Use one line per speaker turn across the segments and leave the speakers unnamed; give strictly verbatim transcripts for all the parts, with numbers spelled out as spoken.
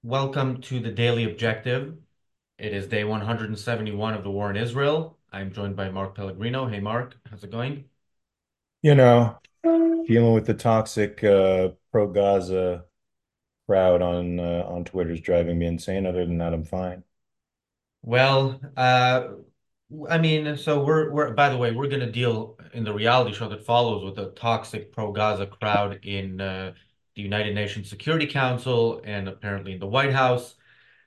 Welcome to the Daily Objective. It is day one hundred seventy-one of the war in Israel. I'm joined by Mark Pellegrino. Hey, Mark, how's it going?
You know, dealing with the toxic uh, pro-Gaza crowd on uh, on Twitter is driving me insane. Other than that, I'm fine.
Well, uh, I mean, so we're we're by the way, we're going to deal in the reality show that follows with the toxic pro-Gaza crowd in uh, the United Nations Security Council and apparently in the White House.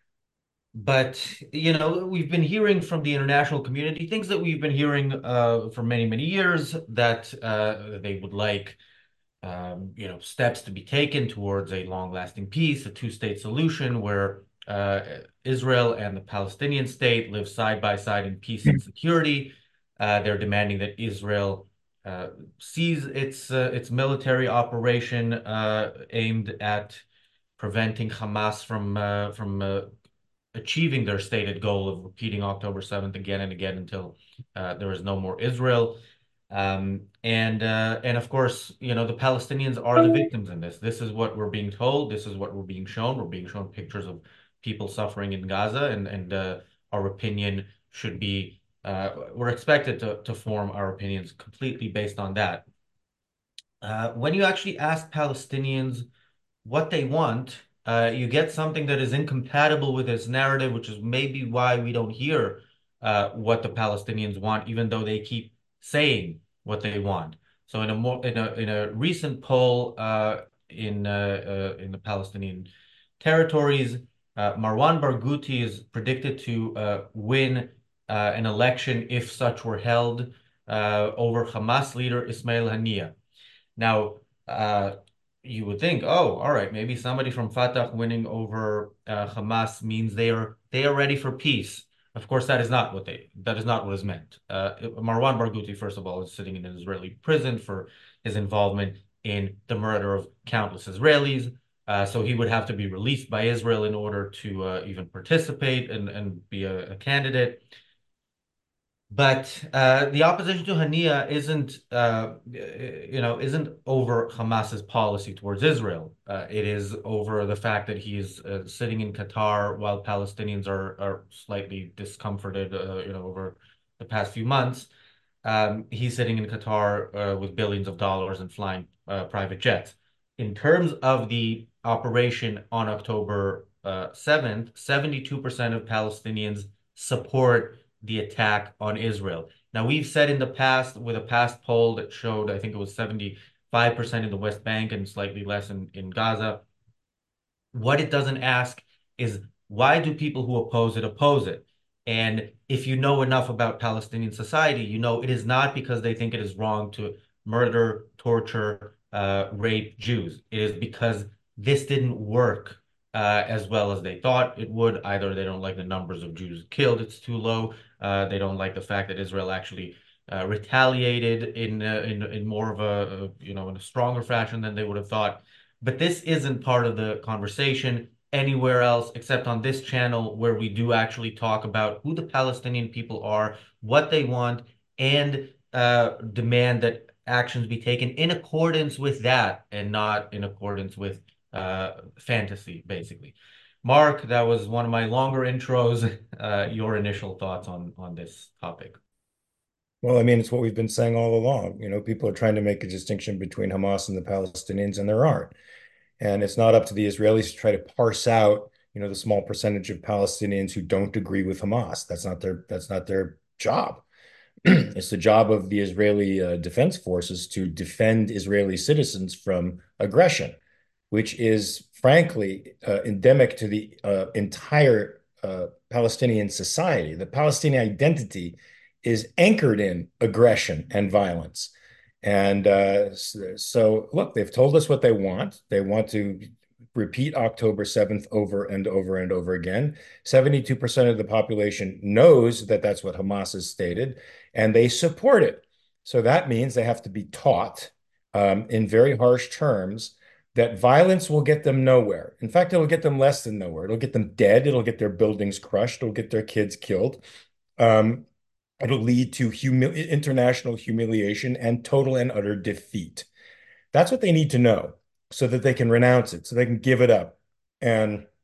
But, you know, we've been hearing from the international community things that we've been hearing uh, for many, many years that uh, they would like um, you know, steps to be taken towards a long-lasting peace, a two-state solution where uh, Israel and the Palestinian state live side by side in peace and security. Uh, they're demanding that Israel uh, cease its uh, its military operation uh, aimed at preventing Hamas from uh, from uh, achieving their stated goal of repeating October seventh again and again until uh, there is no more Israel. Um, and uh, and of course, you know, the Palestinians are the victims in this. This is what we're being told. This is what we're being shown. We're being shown pictures of people suffering in Gaza, and and uh, our opinion should be uh, we're expected to to form our opinions completely based on that. Uh, when you actually ask Palestinians what they want, uh, you get something that is incompatible with this narrative, which is maybe why we don't hear uh, what the Palestinians want, even though they keep saying what they want. So in a more in a in a recent poll uh, in uh, uh, in the Palestinian territories, uh, Marwan Barghouti is predicted to uh, win uh, an election if such were held uh, over Hamas leader Ismail Haniyeh. Now, uh, you would think, oh, all right, maybe somebody from Fatah winning over uh, Hamas means they are they are ready for peace. Of course, that is not what they that is not what is meant. Uh, Marwan Barghouti, first of all, is sitting in an Israeli prison for his involvement in the murder of countless Israelis. Uh, so he would have to be released by Israel in order to uh, even participate and, and be a, a candidate. But uh, the opposition to Hania isn't, uh, you know, isn't over Hamas's policy towards Israel. Uh, it is over the fact that he is uh, sitting in Qatar while Palestinians are are slightly discomforted, uh, you know, over the past few months. Um, he's sitting in Qatar uh, with billions of dollars and flying uh, private jets. In terms of the operation on October uh, seventh, seventy-two percent of Palestinians support the attack on Israel. Now, we've said in the past, with a past poll that showed, I think it was seventy-five percent in the West Bank and slightly less in, in Gaza, what it doesn't ask is why do people who oppose it oppose it? And if you know enough about Palestinian society, you know it is not because they think it is wrong to murder, torture, uh, rape Jews. It is because this didn't work uh, as well as they thought it would. Either they don't like the numbers of Jews killed, it's too low. Uh, they don't like the fact that Israel actually uh, retaliated in, uh, in in more of a, a you know in a stronger fashion than they would have thought. But this isn't part of the conversation anywhere else except on this channel where we do actually talk about who the Palestinian people are, what they want, and uh, demand that actions be taken in accordance with that and not in accordance with uh, fantasy, basically. Mark, that was one of my longer intros. Uh, your initial thoughts on on this topic?
Well, I mean, it's what we've been saying all along. You know, people are trying to make a distinction between Hamas and the Palestinians, and there aren't. And it's not up to the Israelis to try to parse out, you know, the small percentage of Palestinians who don't agree with Hamas. That's not their that's not their job. It's the job of the Israeli uh, Defense Forces to defend Israeli citizens from aggression, which is frankly uh, endemic to the uh, entire uh, Palestinian society. The Palestinian identity is anchored in aggression and violence. And uh, so, look, they've told us what they want. They want to repeat October seventh over and over and over again. seventy-two percent of the population knows that that's what Hamas has stated, and they support it. So that means they have to be taught um, in very harsh terms that violence will get them nowhere. In fact, it'll get them less than nowhere. It'll get them dead. It'll get their buildings crushed. It'll get their kids killed. Um, it'll lead to humi international humiliation and total and utter defeat. That's what they need to know so that they can renounce it, so they can give it up. And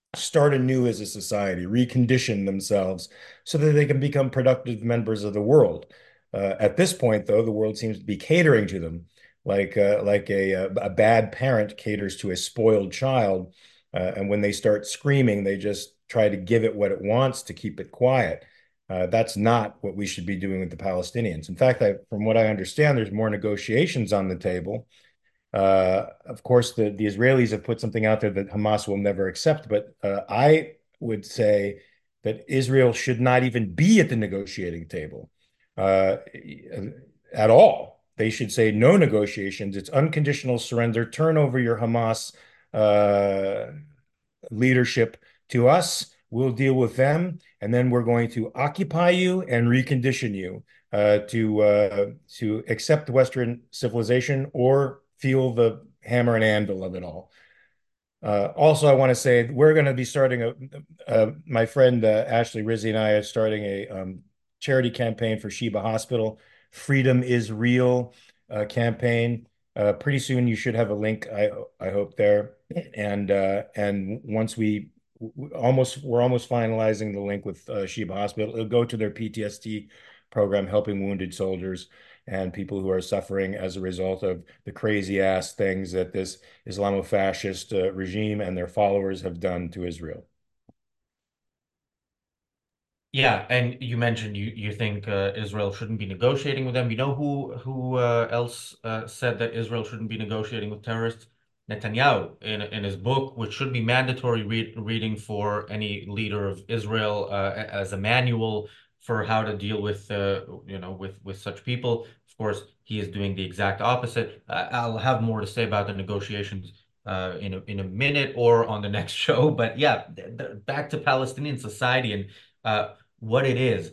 start anew as a society, recondition themselves so that they can become productive members of the world. Uh, at this point, though, the world seems to be catering to them like uh, like a, a bad parent caters to a spoiled child. Uh, and when they start screaming, they just try to give it what it wants to keep it quiet. Uh, that's not what we should be doing with the Palestinians. In fact, I, from what I understand, there's more negotiations on the table. Uh, of course, the, the Israelis have put something out there that Hamas will never accept, but uh, I would say that Israel should not even be at the negotiating table uh, at all. They should say no negotiations. It's unconditional surrender. Turn over your Hamas uh, leadership to us. We'll deal with them, and then we're going to occupy you and recondition you uh, to uh, to accept Western civilization or feel the hammer and anvil of it all. Uh, also, I want to say we're going to be starting a, uh, my friend uh, Ashley Rizzi and I are starting a um, charity campaign for Sheba Hospital, Freedom is Real uh, campaign. Uh, pretty soon you should have a link, I I hope there. And uh, and once we almost we're almost finalizing the link with uh, Sheba Hospital. It'll go to their P T S D program, helping wounded soldiers and people who are suffering as a result of the crazy ass things that this Islamofascist uh, regime and their followers have done to Israel.
Yeah, and you mentioned you you think uh, Israel shouldn't be negotiating with them. You know who who uh, else uh, said that Israel shouldn't be negotiating with terrorists? Netanyahu in in his book, which should be mandatory read, reading for any leader of Israel uh, as a manual for how to deal with uh, you know with with such people. Of course, he is doing the exact opposite. Uh, I'll have more to say about the negotiations uh, in a, in a minute or on the next show. But yeah, th th back to Palestinian society and. Uh, what it is.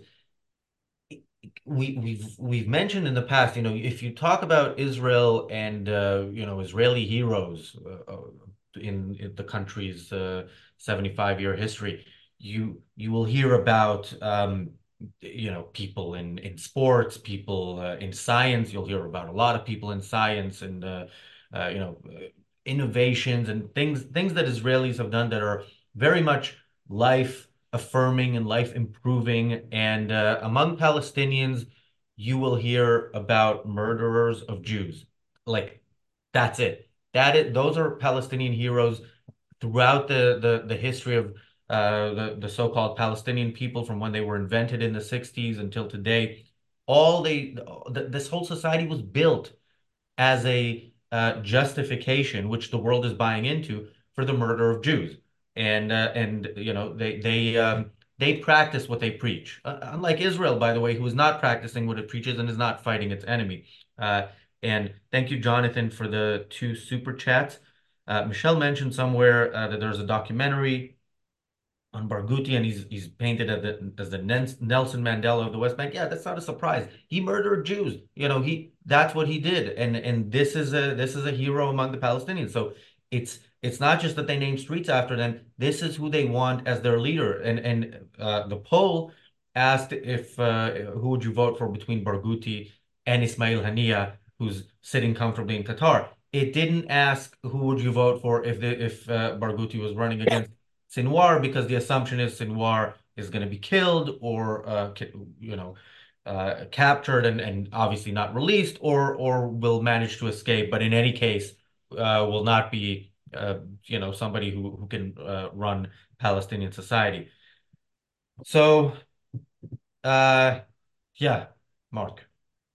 We we've we've mentioned in the past, you know, if you talk about Israel and uh, you know, Israeli heroes uh, uh, in, in the country's uh, seventy-five year history, you you will hear about um, you know, people in in sports, people uh, in science. You'll hear about a lot of people in science and uh, uh, you know, uh, innovations and things things that Israelis have done that are very much life affirming and life improving. And uh, among Palestinians, you will hear about murderers of Jews. Like that's it. That is, those are Palestinian heroes throughout the the, the history of uh, the the so-called Palestinian people from when they were invented in the sixties until today. All they th this whole society was built as a uh, justification, which the world is buying into, for the murder of Jews. And uh, and you know they they um, they practice what they preach. Uh, unlike Israel, by the way, who is not practicing what it preaches and is not fighting its enemy. Uh, and thank you, Jonathan, for the two super chats. Uh, Michelle mentioned somewhere uh, that there's a documentary on Barghouti, and he's he's painted as the as the Nelson Mandela of the West Bank. Yeah, that's not a surprise. He murdered Jews. You know, he that's what he did, and and this is a this is a hero among the Palestinians. So it's it's not just that they name streets after them. This is who they want as their leader. And and uh, the poll asked if uh, who would you vote for between Barghouti and Ismail Haniyeh, who's sitting comfortably in Qatar. It didn't ask who would you vote for if the, if uh, Barghouti was running against Sinwar, because the assumption is Sinwar is going to be killed or uh, you know uh, captured and, and obviously not released, or or will manage to escape, but in any case uh, will not be uh, you know somebody who who can uh, run Palestinian society. So uh, yeah, Mark.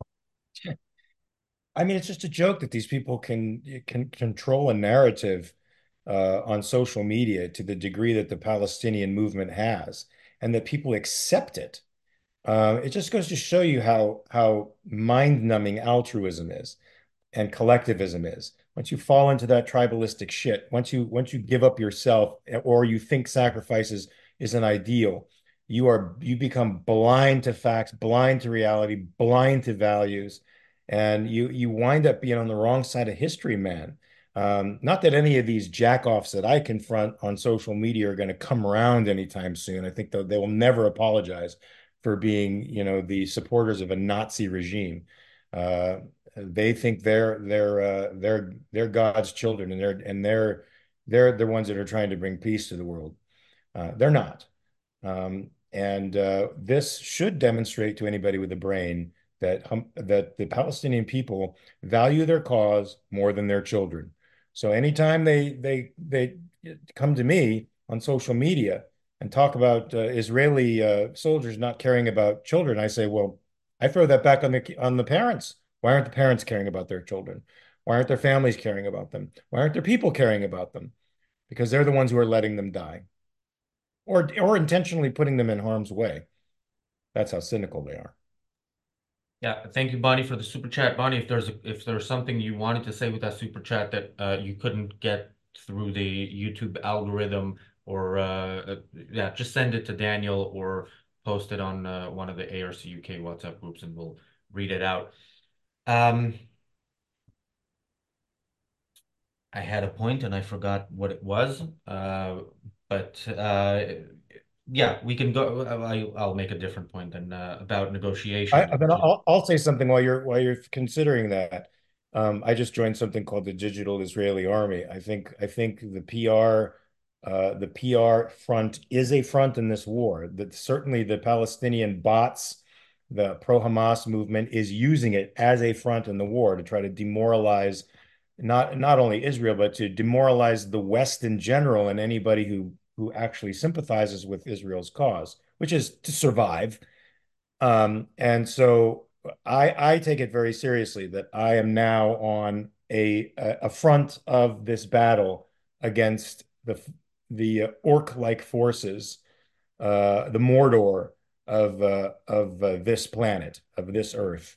I mean, it's just a joke that these people can can control a narrative uh, on social media to the degree that the Palestinian movement has, and that people accept it. Uh, it just goes to show you how how mind-numbing altruism is and collectivism is. Once you fall into that tribalistic shit, once you once you give up yourself or you think sacrifices is an ideal, you are you become blind to facts, blind to reality, blind to values, and you you wind up being on the wrong side of history, man. Um, not that any of these jackoffs that I confront on social media are going to come around anytime soon. I think they will never apologize for being, you know, the supporters of a Nazi regime. Uh, they think they're they're uh, they're they're God's children, and they're and they're they're the ones that are trying to bring peace to the world. Uh, they're not. Um, and uh, this should demonstrate to anybody with a brain that um, that the Palestinian people value their cause more than their children. So anytime they they they come to me on social media and talk about uh, Israeli uh, soldiers not caring about children, I say, well, I throw that back on the on the parents. Why aren't the parents caring about their children? Why aren't their families caring about them? Why aren't their people caring about them? Because they're the ones who are letting them die or or intentionally putting them in harm's way. That's how cynical they are.
Yeah, thank you, Bonnie, for the super chat. Bonnie, if there's a, if there's something you wanted to say with that super chat that uh, you couldn't get through the YouTube algorithm, or uh, uh, yeah, just send it to Daniel or post it on uh, one of the A R C U K WhatsApp groups, and we'll read it out. Um, I had a point and I forgot what it was. Uh, but uh, yeah, we can go. I, I'll make a different point then uh, about
I,
negotiations,
I mean,
which is
I'll, I'll say something while you're while you're considering that. Um, I just joined something called the Digital Israeli Army. I think I think the P R uh, the P R front is a front in this war. That certainly the Palestinian bots, the pro-Hamas movement is using it as a front in the war to try to demoralize not not only Israel but to demoralize the West in general and anybody who who actually sympathizes with Israel's cause, which is to survive. Um, and so I I take it very seriously that I am now on a a front of this battle against the the orc-like forces, uh, the Mordor of uh, of uh, this planet, of this Earth.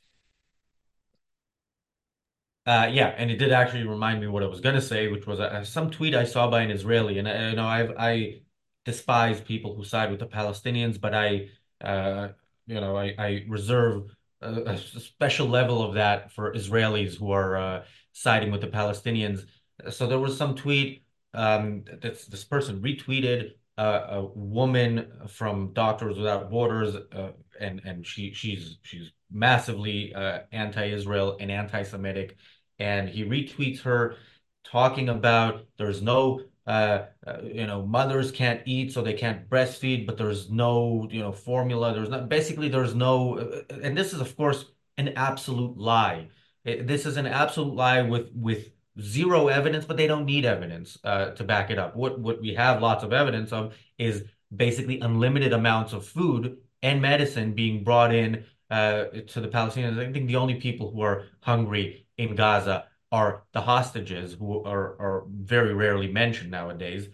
Uh, yeah, and it did actually remind me what I was gonna say, which was uh, some tweet I saw by an Israeli, and I, you know I I despise people who side with the Palestinians, but I uh, you know I I reserve a, a special level of that for Israelis who are uh, siding with the Palestinians. So there was some tweet um, this this person retweeted uh, a woman from Doctors Without Borders, uh, and and she she's she's massively uh, anti-Israel and anti-Semitic, and he retweets her talking about there's no uh, uh, you know, mothers can't eat so they can't breastfeed, but there's no, you know, formula, there's not, basically there's no uh, uh, and this is of course an absolute lie. It- this is an absolute lie with with zero evidence, but they don't need evidence uh, to back it up. What what we have lots of evidence of is basically unlimited amounts of food and medicine being brought in uh, to the Palestinians. I think the only people who are hungry in Gaza are the hostages, who are, are very rarely mentioned nowadays.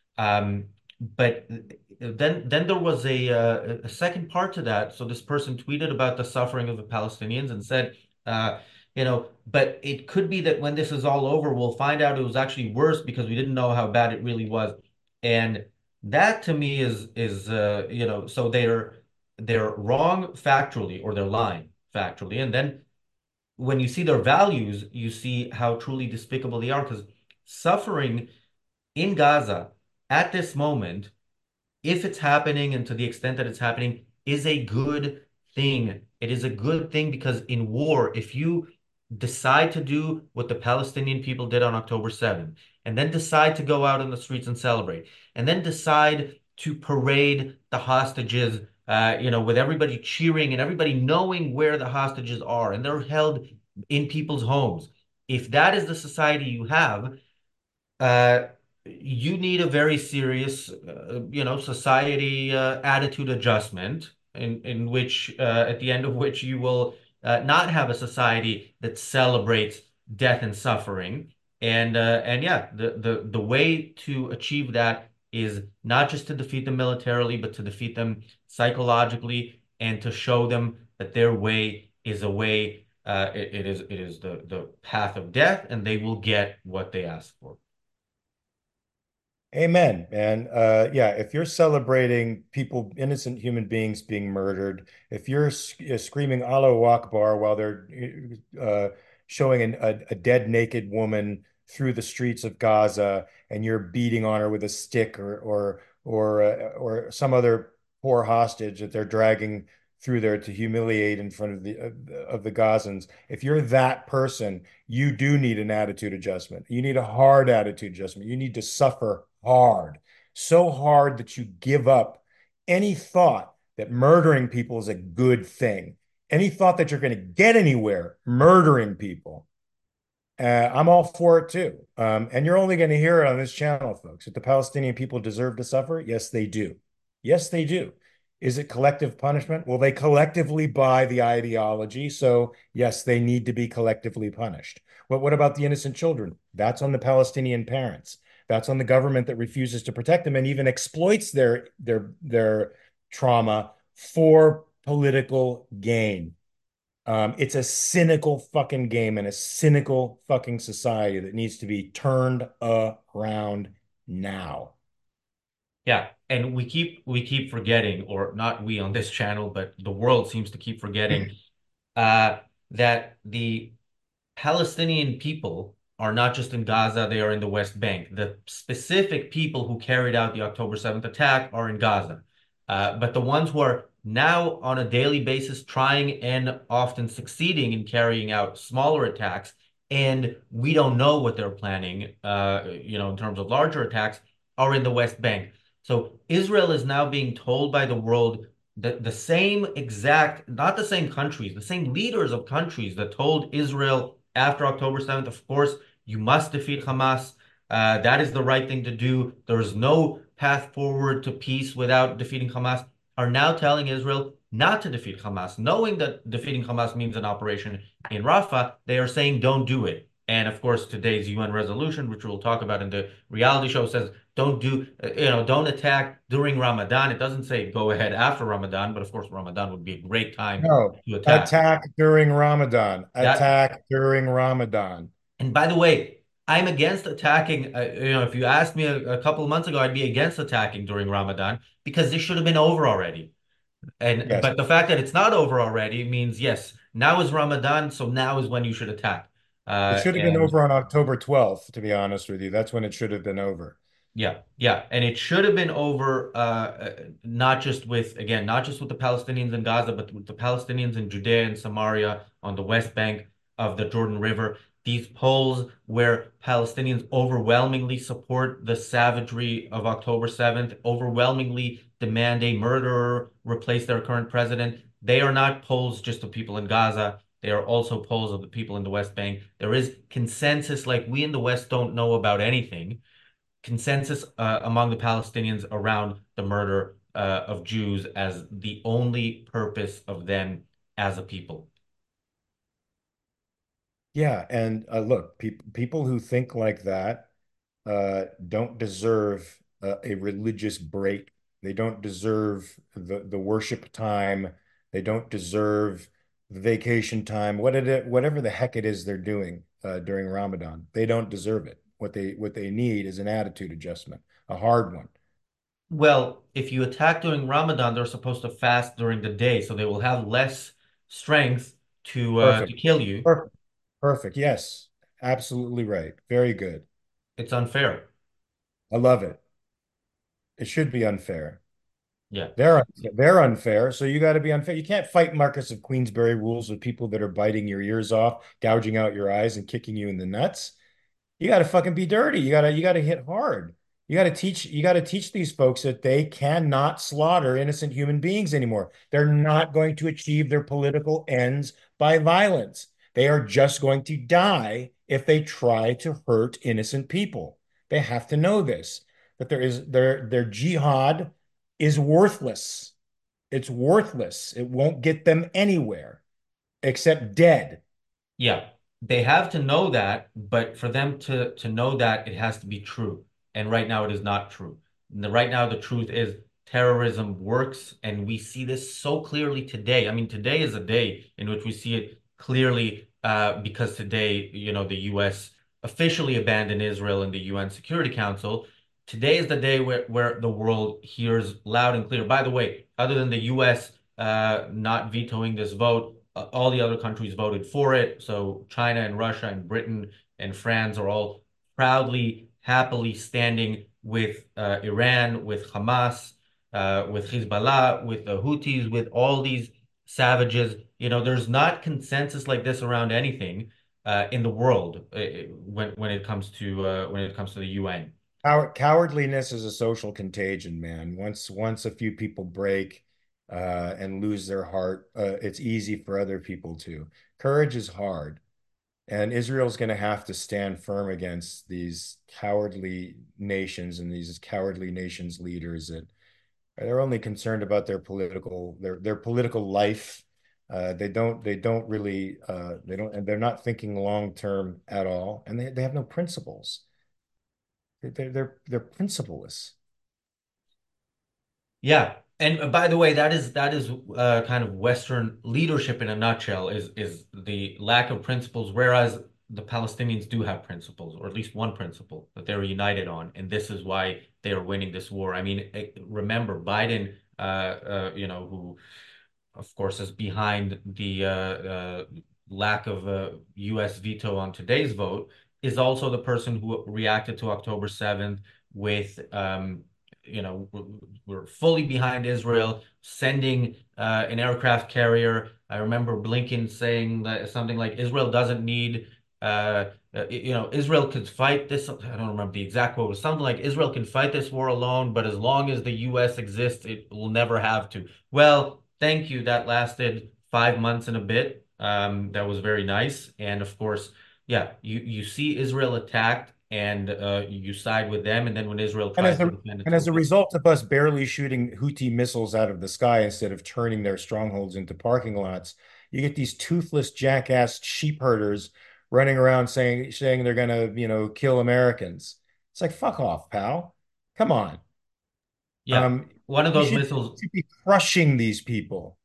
Um, but then then there was a, uh, a second part to that. So this person tweeted about the suffering of the Palestinians and said, uh, you know, but it could be that when this is all over, we'll find out it was actually worse because we didn't know how bad it really was. And that to me is is uh, you know, so they're they're wrong factually or they're lying factually, and then when you see their values, you see how truly despicable they are because suffering in Gaza at this moment, if it's happening and to the extent that it's happening, is a good thing. It is a good thing because in war, if you decide to do what the Palestinian people did on October seventh, and then decide to go out in the streets and celebrate, and then decide to parade the hostages, uh, you know, with everybody cheering and everybody knowing where the hostages are, and they're held in people's homes. If that is the society you have, uh, you need a very serious, uh, you know, society uh, attitude adjustment in in which, uh, at the end of which, you will uh, not have a society that celebrates death and suffering. And uh, and yeah, the the the way to achieve that is not just to defeat them militarily, but to defeat them psychologically and to show them that their way is a way. Uh, it, it is it is the the path of death, and they will get what they ask for.
Amen, man. Uh, yeah, if you're celebrating people, innocent human beings being murdered, if you're sc uh, screaming Allahu Akbar while they're uh, showing an, a, a dead naked woman through the streets of Gaza, and you're beating on her with a stick or or or uh, or some other poor hostage that they're dragging through there to humiliate in front of the of the of the Gazans, if you're that person, you do need an attitude adjustment. You need a hard attitude adjustment. You need to suffer hard. so hard that you give up any thought that murdering people is a good thing, any thought that you're going to get anywhere murdering people. Uh, I'm all for it too. Um, and you're only going to hear it on this channel, folks. If the Palestinian people deserve to suffer, yes, they do. Yes, they do. Is it collective punishment? Well, they collectively buy the ideology. So, yes, they need to be collectively punished. But what about the innocent children? That's on the Palestinian parents. That's on the government that refuses to protect them and even exploits their their their trauma for political gain. Um, it's a cynical fucking game and a cynical fucking society that needs to be turned around now.
Yeah, and we keep we keep forgetting, or not we on this channel, but the world seems to keep forgetting uh, that the Palestinian people are not just in Gaza, they are in the West Bank. The specific people who carried out the October seventh attack are in Gaza. Uh, but the ones who are now on a daily basis trying and often succeeding in carrying out smaller attacks, and we don't know what they're planning, uh, you know, in terms of larger attacks, are in the West Bank. So Israel is now being told by the world that the same exact, not the same countries, the same leaders of countries that told Israel after October seventh, of course, you must defeat Hamas. Uh, that is the right thing to do. There is no path forward to peace without defeating Hamas, are now telling Israel not to defeat Hamas, knowing that defeating Hamas means an operation in Rafah. They are saying don't do it. And of course, today's U N resolution, which we'll talk about in the reality show, says don't do, uh, you know, don't attack during Ramadan. It doesn't say go ahead after Ramadan, but of course, Ramadan would be a great time
No,
to attack.
attack during Ramadan.
That
Attack during Ramadan.
And by the way, I'm against attacking. Uh, you know, if you asked me a, a couple of months ago, I'd be against attacking during Ramadan because this should have been over already. And
Yes.
but the fact that it's not over already means yes, now is Ramadan, so now is when you should attack.
It
Uh,
should have been
and
over on October twelfth, to be honest with you. That's when it should have been over.
Yeah, yeah, and it should have been over, uh, uh, not just with, again, not just with the Palestinians in Gaza, but with the Palestinians in Judea and Samaria on the West Bank of the Jordan River. These polls where Palestinians overwhelmingly support the savagery of October seventh, overwhelmingly demand a murderer replace their current president. They are not polls just of people in Gaza. They are also polls of the people in the West Bank. There is consensus, like we in the West don't know about anything, consensus uh, among the Palestinians around the murder uh, of Jews as the only purpose of them as a people.
Yeah, and uh, look, pe people who think like that uh, don't deserve uh, a religious break. They don't deserve the the worship time. They don't deserve the vacation time. What it, whatever the heck it is they're doing uh, during Ramadan, they don't deserve it. What they what they need is an attitude adjustment, a hard one.
Well, if you attack during Ramadan, they're supposed to fast during the day, so they will have less strength to uh, to
Perfect.
kill you.
Perfect. Perfect. Yes, absolutely right. Very good.
It's unfair.
I love it. It should be unfair.
Yeah.
They're they're unfair, so you got to be unfair. You can't fight Marcus of Queensberry rules with people that are biting your ears off, gouging out your eyes, and kicking you in the nuts. You got to fucking be dirty. You got to you got to hit hard. You got to teach you got to teach these folks that they cannot slaughter innocent human beings anymore. They're not going to achieve their political ends by violence. They are just going to die if they try to hurt innocent people. They have to know this, that there is their their jihad is worthless. It's worthless. It won't get them anywhere except dead.
Yeah, they have to know that, but for them to to know that, it has to be true. And right now, it is not true. And the, right now, the truth is terrorism works, and we see this so clearly today. I mean, today is a day in which we see it clearly uh, because today, you know, the U S officially abandoned Israel in the U N Security Council. Today is the day where where the world hears loud and clear. By the way, other than the U S uh, not vetoing this vote, uh, all the other countries voted for it. So China and Russia and Britain and France are all proudly, happily standing with uh, Iran, with Hamas, uh, with Hezbollah, with the Houthis, with all these savages. You know, there's not consensus like this around anything uh, in the world uh, when when it comes to uh, when it comes to the U N.
Coward, cowardliness is a social contagion, man. Once once a few people break uh, and lose their heart, uh, it's easy for other people to. Courage is hard, and Israel's going to have to stand firm against these cowardly nations and these cowardly nations leaders that they're only concerned about their political their their political life. Uh, they don't they don't really uh, they don't and they're not thinking long term at all, and they they have no principles. They're they're they're principleless.
Yeah. And uh, by the way, that is that is uh, kind of Western leadership in a nutshell is is the lack of principles, whereas the Palestinians do have principles, or at least one principle that they're united on, and this is why they are winning this war. I mean, eh, remember Biden, uh, uh, you know, who of course, is behind the uh, uh, lack of a U S veto on today's vote, is also the person who reacted to October seventh with, um, you know, we're fully behind Israel, sending uh, an aircraft carrier. I remember Blinken saying that something like Israel doesn't need. Uh, uh, you know, Israel could fight this. I don't remember the exact quote. It was something like Israel can fight this war alone, but as long as the U S exists, it will never have to. Well, thank you. That lasted five months and a bit. Um, that was very nice. And of course, yeah, you you see Israel attacked and uh, you side with them, and then when Israel
And
tries
as
to
a
defend
and as
itself,
a
it,
result of us barely shooting Houthi missiles out of the sky instead of turning their strongholds into parking lots, you get these toothless jackass sheep herders running around saying saying they're gonna, you know, kill Americans. It's like fuck off, pal. Come on.
yeah,
Um,
one of
we
those
should,
missiles.
should be crushing these people.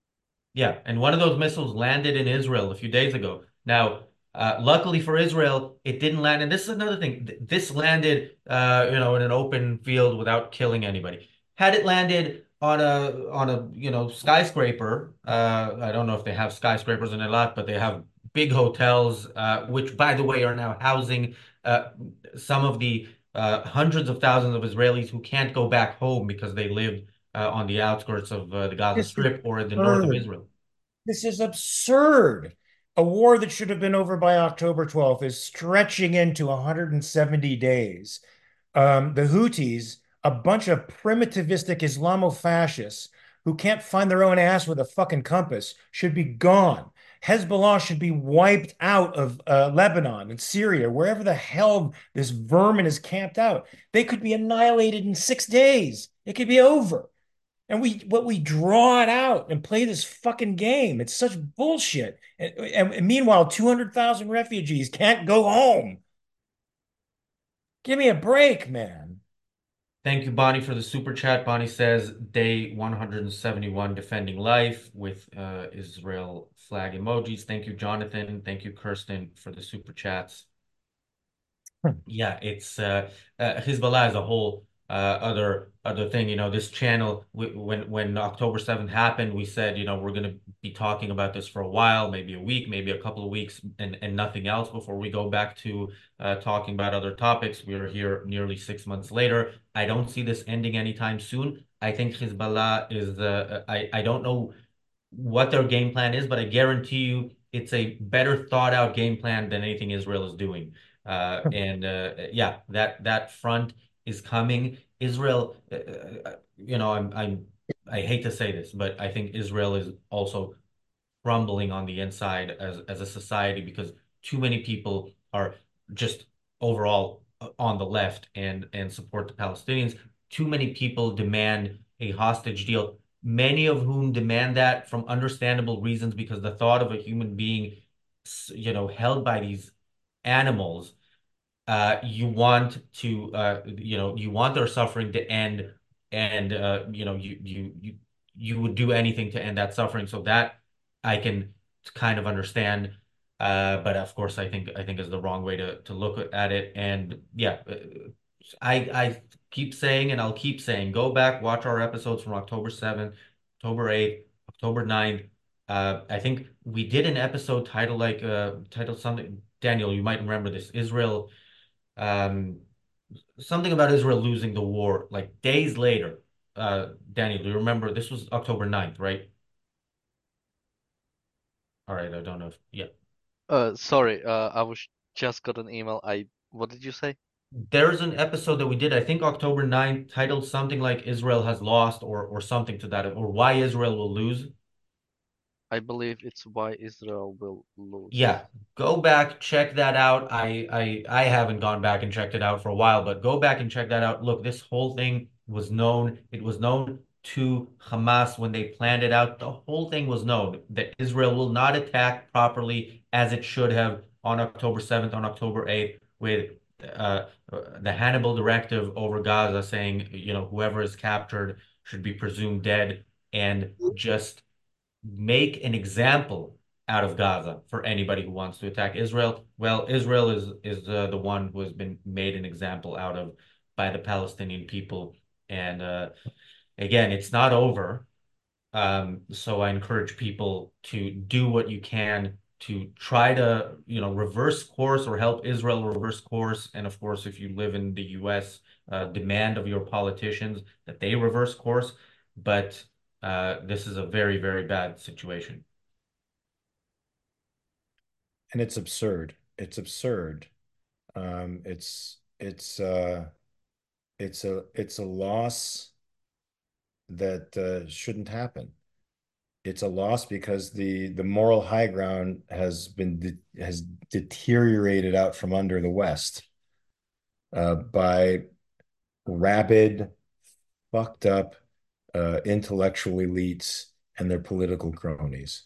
Yeah, and one of those missiles landed in Israel a few days ago. Now, uh, luckily for Israel, it didn't land. And this is another thing. Th- This landed, uh, you know, in an open field without killing anybody. Had it landed on a on a you know skyscraper, uh, I don't know if they have skyscrapers in Eilat, but they have big hotels, uh, which, by the way, are now housing uh, some of the uh, hundreds of thousands of Israelis who can't go back home because they live uh, on the outskirts of uh, the Gaza
This is
Strip or the north of
absurd.
Israel.
This is absurd. A war that should have been over by October twelfth is stretching into one hundred seventy days. Um, the Houthis, a bunch of primitivistic Islamo-fascists who can't find their own ass with a fucking compass, should be gone. Hezbollah should be wiped out of uh, Lebanon and Syria, wherever the hell this vermin is camped out. They could be annihilated in six days. It could be over. And we what we draw it out and play this fucking game. It's such bullshit. And, and, and meanwhile, two hundred thousand refugees can't go home. Give me a break, man.
Thank you, Bonnie, for the super chat. Bonnie says day one hundred seventy-one defending life with uh, Israel flag emojis. Thank you, Jonathan. Thank you, Kirsten, for the super chats. Yeah, it's uh, uh Hezbollah as a whole uh other other thing, you know, this channel w when when October seventh happened, we said, you know, we're going to be talking about this for a while, maybe a week, maybe a couple of weeks and and nothing else before we go back to uh talking about other topics. We are here nearly six months later. I don't see this ending anytime soon. I think Hezbollah is uh, I I don't know what their game plan is, but I guarantee you it's a better thought out game plan than anything Israel is doing. Uh, and uh, yeah, that that front is coming. Israel, uh, uh, you know, I'm I'm I hate to say this, but I think Israel is also crumbling on the inside as as a society because too many people are just overall uh, on the left and and support the Palestinians. Too many people demand a hostage deal, many of whom demand that from understandable reasons because the thought of a human being, you know, held by these animals uh, you want to uh, you know you want their suffering to end and uh, you know you you you you would do anything to end that suffering so that I can kind of understand uh, but of course I think I think is the wrong way to to look at it and yeah uh, I I keep saying and I'll keep saying go back watch our episodes from October seventh October eighth October ninth uh, I think we did an episode titled like uh titled something Daniel you might remember this Israel um, something about Israel losing the war like days later. Uh, Daniel, do you remember? This was October ninth, right? All right, I don't know if, yeah.
Uh, sorry, uh, I was just got an email. I What did you say?
There's an episode that we did, I think October ninth, titled something like Israel has lost or or something to that, or why Israel will lose.
I believe it's why Israel will lose.
Yeah, go back, check that out. I I I haven't gone back and checked it out for a while, but go back and check that out. Look, this whole thing was known. It was known to Hamas when they planned it out. The whole thing was known that Israel will not attack properly as it should have on October seventh, on October eighth, with uh, the Hannibal Directive over Gaza saying, you know, whoever is captured should be presumed dead, and just make an example out of Gaza for anybody who wants to attack Israel. Well, Israel is is uh, the one who has been made an example out of by the Palestinian people. And uh, again, it's not over. Um, so I encourage people to do what you can to try to, you know, reverse course or help Israel reverse course. And of course, if you live in the U S, uh, demand of your politicians that they reverse course. But uh, this is a very, very bad situation.
And it's absurd. It's absurd. Um, it's it's uh, it's a it's a loss that uh, shouldn't happen. It's a loss because the the moral high ground has been de has deteriorated out from under the West uh, by rabid, fucked up uh, intellectual elites and their political cronies.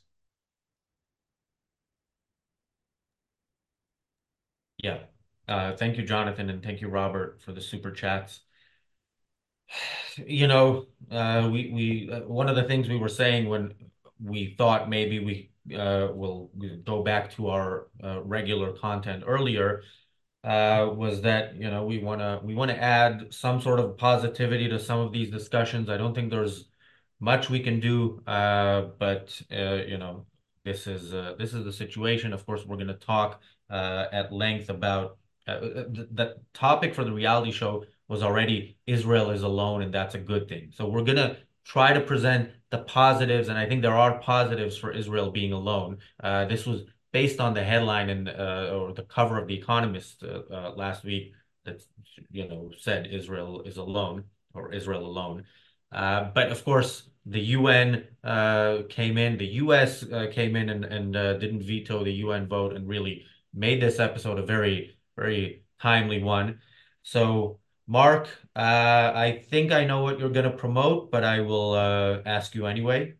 Yeah. Uh, thank you, Jonathan, and thank you, Robert, for the super chats. You know, uh, we we uh, one of the things we were saying when we thought maybe we uh, will go back to our uh, regular content earlier uh, was that, you know, we want to we want to add some sort of positivity to some of these discussions. I don't think there's much we can do, uh, but uh, you know, this is uh, this is the situation. Of course, we're going to talk uh, at length about uh, the, the topic for the reality show was already Israel is alone, and that's a good thing. So we're going to try to present the positives, and I think there are positives for Israel being alone. Uh, this was based on the headline and uh, or the cover of The Economist uh, uh, last week that you know said Israel is alone or Israel alone. Uh, but of course, the U N uh, came in, the U S uh, came in and, and uh, didn't veto the U N vote and really made this episode a very, very timely one. So, Mark, uh, I think I know what you're going to promote, but I will uh, ask you anyway.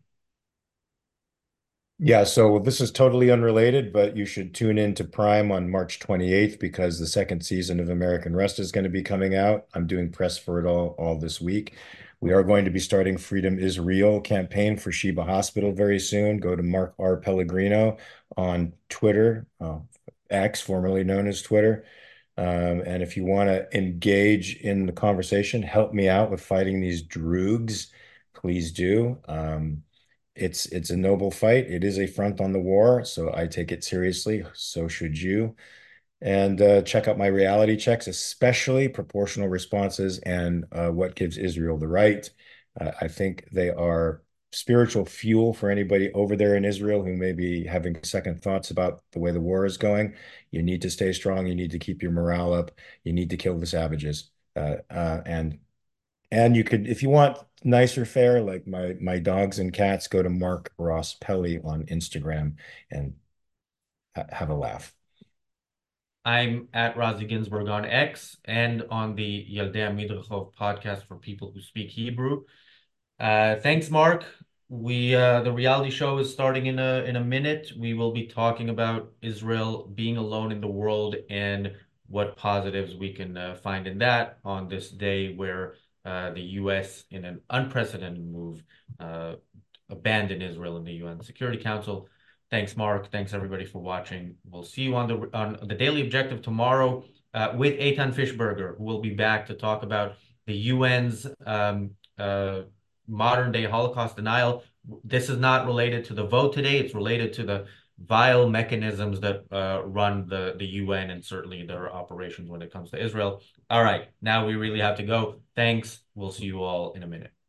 Yeah, so this is totally unrelated, but you should tune in to Prime on March twenty-eighth because the second season of American Rust is going to be coming out. I'm doing press for it all, all this week. We are going to be starting Freedom is Real campaign for Sheba Hospital very soon. Go to Mark R. Pellegrino on Twitter, uh, X, formerly known as Twitter. Um, and if you want to engage in the conversation, help me out with fighting these droogs, please do. Um, it's it's a noble fight. It is a front on the war, so I take it seriously. So should you. And uh, check out my reality checks, especially proportional responses and uh, what gives Israel the right. Uh, I think they are spiritual fuel for anybody over there in Israel who may be having second thoughts about the way the war is going. You need to stay strong. You need to keep your morale up. You need to kill the savages. Uh, uh, and and you could, if you want nicer fare, like my my dogs and cats, go to Mark Ross Pelly on Instagram and ha have a laugh.
I'm at Razi Ginsburg on X and on the Yaldea Midrachov podcast for people who speak Hebrew. Uh, thanks, Mark. We uh, the reality show is starting in a in a minute. We will be talking about Israel being alone in the world and what positives we can uh, find in that on this day where uh, the U S, in an unprecedented move, uh, abandoned Israel in the U N Security Council. Thanks, Mark. Thanks everybody for watching. We'll see you on the on the Daily Objective tomorrow uh, with Eitan Fischberger, who will be back to talk about the U N's um, uh, modern day Holocaust denial. This is not related to the vote today. It's related to the vile mechanisms that uh, run the, the U N and certainly their operations when it comes to Israel. All right, now we really have to go. Thanks. We'll see you all in a minute.